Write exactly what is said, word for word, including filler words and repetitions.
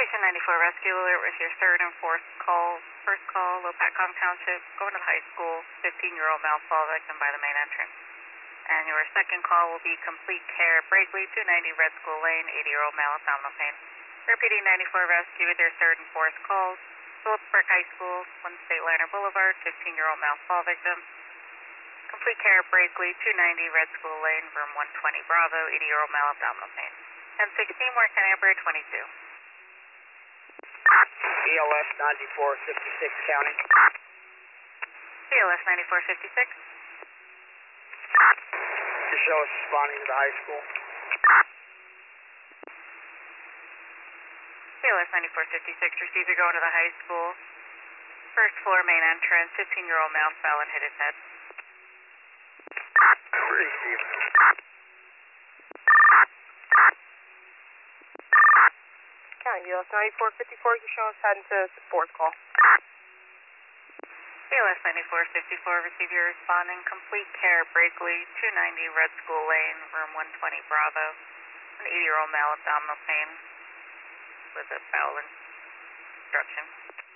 Station ninety-four Rescue Alert with your third and fourth call. First call, Lopatcom Township, going to the high school, fifteen-year-old male fall victim by the main entrance. And your second call will be Complete Care, Breakley, two ninety Red School Lane, eighty-year-old male abdominal pain. Repeating ninety-four Rescue with your third and fourth calls. Phillipsburg High School, one State Liner Boulevard, fifteen-year-old male fall victim. Complete Care, Breakley, two ninety Red School Lane, room one twenty Bravo, eighty-year-old male abdominal pain. ten sixteen, Mark and Amber, twenty-two. E L S ninety-four fifty-six County. E L S ninety-four fifty-six. The show is responding to the high school. E L S ninety-four fifty-six, receiver going to the high school. First floor, main entrance, fifteen-year-old male fell and hit his head. Receive. County, E L S ninety-four fifty-four, you show us heading to the fourth call. E L S ninety-four fifty-four, receiver responding. Complete Care, Breakley, two ninety Red School Lane, room one twenty Bravo. An eighty-year-old male abdominal pain with a bowel obstruction.